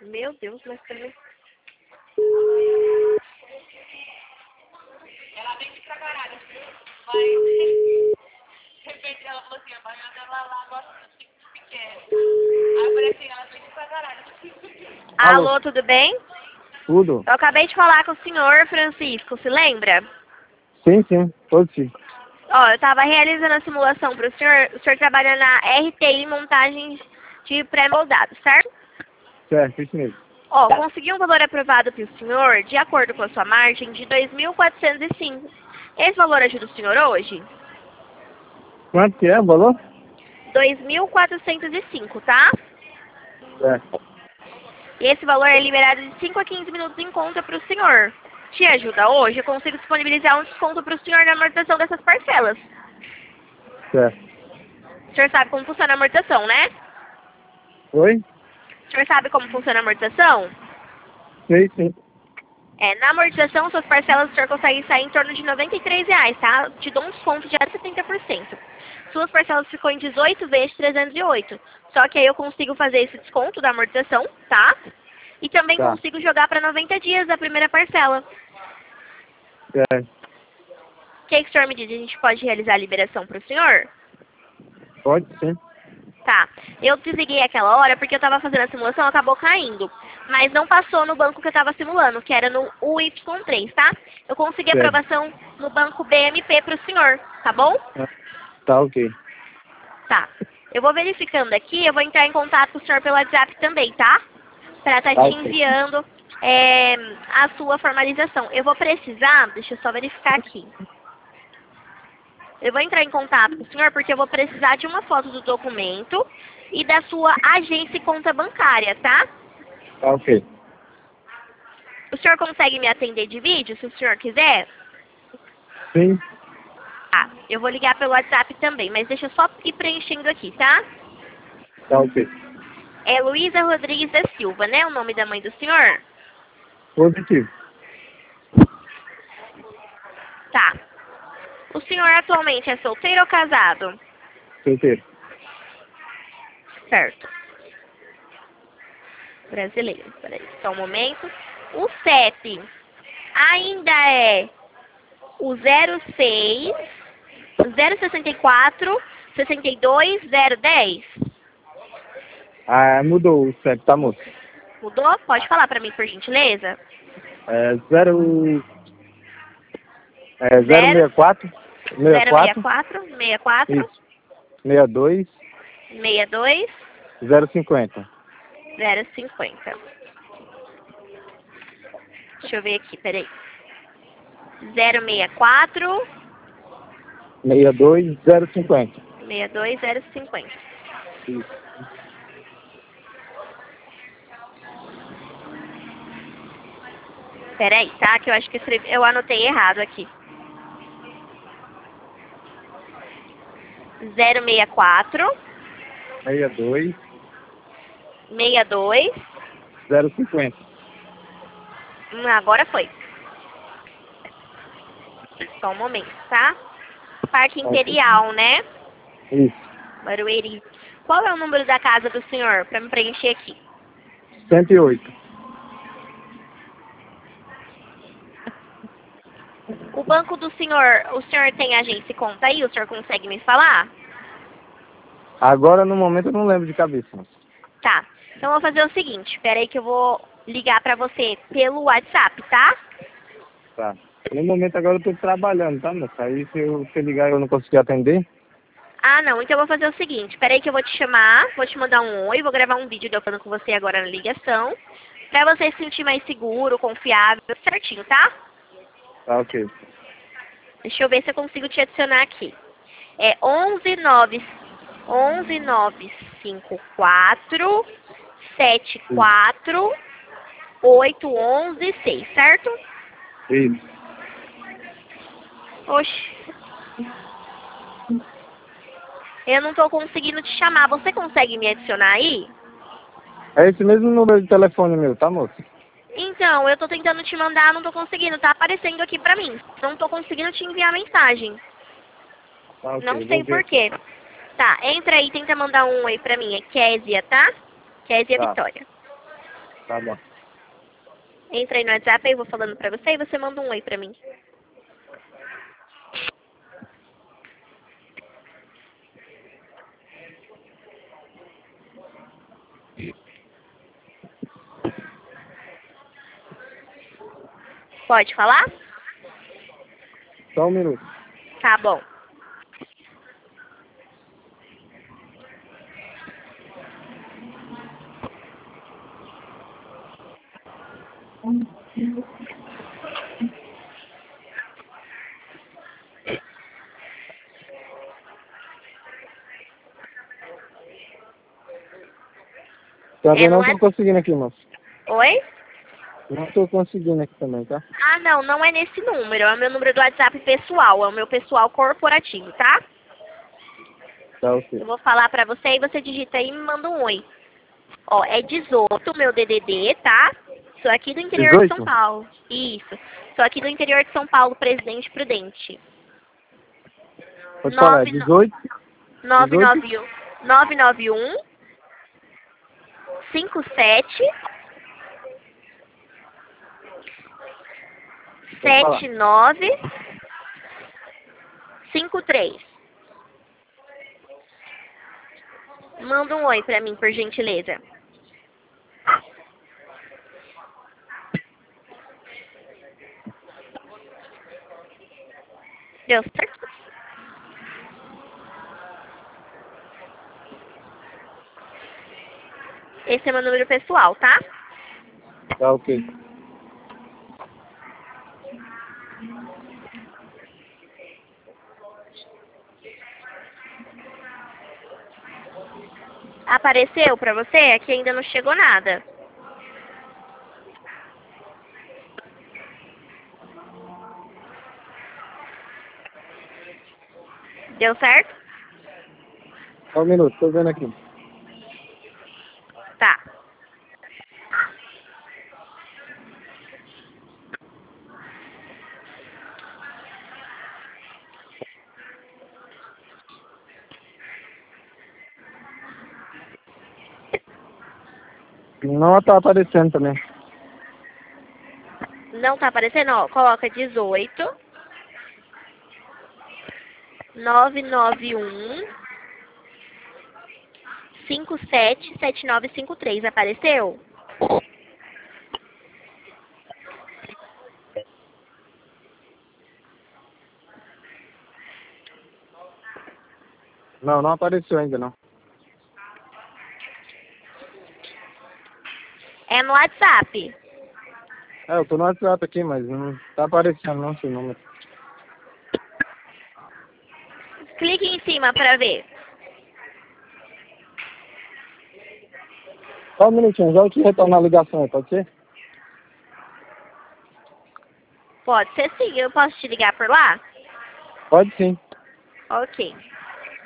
Meu Deus, mas também... Ela vem de Tragaralho, viu? Mas, de repente, ela falou assim, a Baiana lá gosta de pequeno. Aí eu falei assim, ela vem de Tragaralho. Alô, tudo bem? Tudo? Eu acabei de falar com o senhor Francisco, se lembra? Sim, pode sim. Ó, eu tava realizando a simulação pro senhor. O senhor trabalha na RTI Montagens de Pré-Moldado, certo? Certo, isso mesmo. Ó, consegui um valor aprovado pro senhor, de acordo com a sua margem, de 2.405. Esse valor ajuda o senhor hoje? Quanto que é o valor? 2.405, tá? Certo. E esse valor é liberado de 5 a 15 minutos em conta pro senhor. Te ajuda hoje? Eu consigo disponibilizar um desconto pro senhor na amortização dessas parcelas. Certo. O senhor sabe como funciona a amortização, né? Oi? O senhor sabe como funciona a amortização? Sei, sim. Na amortização, suas parcelas o senhor consegue sair em torno de R$ 93, tá? Te dou um desconto de até 70%. Suas parcelas ficou em 18 vezes 308. Só que aí eu consigo fazer esse desconto da amortização, tá? E também Tá. consigo jogar para 90 dias a primeira parcela. Certo. O que o senhor me diz? A gente pode realizar a liberação para o senhor? Pode sim. Tá. Eu desliguei aquela hora porque eu estava fazendo a simulação, acabou caindo. Mas não passou no banco que eu estava simulando, que era no UY3, tá? Eu consegui Certo. aprovação no banco BMP para o senhor, tá bom? Tá, ok. Tá. Eu vou verificando aqui, eu vou entrar em contato com o senhor pelo WhatsApp também, tá? Para estar Tá, te ok. enviando a sua formalização. Eu vou precisar, deixa eu só verificar aqui. Eu vou entrar em contato com o senhor porque eu vou precisar de uma foto do documento e da sua agência e conta bancária, tá? Tá, ok. O senhor consegue me atender de vídeo, se o senhor quiser? Sim. Ah, eu vou ligar pelo WhatsApp também, mas deixa eu só ir preenchendo aqui, tá? Tá, ok. É Luísa Rodrigues da Silva, né? O nome da mãe do senhor? Positivo. Tá. O senhor atualmente é solteiro ou casado? Solteiro. Certo. Brasileiro. Peraí, só um momento. O CEP ainda é o 06 064 62 010. Ah, mudou o CEP, tá, moço? Mudou? Pode falar pra mim, por gentileza? É 0... É 0 064... 64... 064 64 Isso. 62... 62 050. 050. Deixa eu ver aqui, peraí. 064 62 050. 62 050. Isso. Peraí, tá? Que eu acho que eu anotei errado aqui. 064 62 62. 050. Agora foi. Só um momento, tá? Parque Imperial, né? Isso. Barueri. Qual é o número da casa do senhor? Pra me preencher aqui. 108. O banco do senhor, o senhor tem agência e conta aí? O senhor consegue me falar? Agora, no momento, eu não lembro de cabeça. Tá. Então, eu vou fazer o seguinte. Pera aí que eu vou ligar pra você pelo WhatsApp, tá? Tá. No momento, agora, eu tô trabalhando, tá, moça? Aí, se eu te ligar e eu não conseguir atender... Ah, não. Então, eu vou fazer o seguinte. Pera aí que eu vou te chamar, vou te mandar um oi, vou gravar um vídeo de eu falando com você agora na ligação, pra você se sentir mais seguro, confiável, certinho, tá? Tá, ok. Deixa eu ver se eu consigo te adicionar aqui. É 11954 74 8116, certo? Isso. Oxi. Eu não tô conseguindo te chamar. Você consegue me adicionar aí? É esse mesmo número de telefone meu, tá, moça? Então, eu tô tentando te mandar, não tô conseguindo. Tá aparecendo aqui pra mim. Não tô conseguindo te enviar mensagem. Tá, ok. Não Vou sei ver por aqui. quê. Tá, entra aí e tenta mandar um oi pra mim. É Késia, tá? Késia Tá. Vitória. Tá bom. Entra aí no WhatsApp, aí eu vou falando pra você e você manda um oi pra mim. Pode falar? Só um minuto. Tá bom. Também É no não tô conseguindo aqui, moço. Oi? Não tô conseguindo aqui também, tá? Ah, não, não é nesse número. É o meu número do WhatsApp pessoal. É o meu pessoal corporativo, tá? Tá, ok. Eu vou falar pra você e você digita aí e me manda um oi. Ó, é 18, meu DDD, tá? Sou aqui do interior de São 18? Paulo. Isso. Sou aqui do interior de São Paulo, Presidente Prudente. Pode falar, 18? 991 991 57 Pode falar. 7953. Manda um oi pra mim, por gentileza. Deu certo? Esse é meu número pessoal, tá? Tá, ok. Apareceu pra você? Aqui ainda não chegou nada. Deu certo? Só um minuto, tô vendo aqui. Tá. Não tá aparecendo também. Não tá aparecendo? Ó, coloca 18 991 577953. Apareceu? Não, não apareceu ainda, não. É no WhatsApp. É, eu tô no WhatsApp aqui, mas não tá aparecendo não seu número. Clique em cima pra ver. Só um minutinho, já eu te retorno a ligação aí, pode ser? Pode ser sim. Eu posso te ligar por lá? Pode sim. Ok.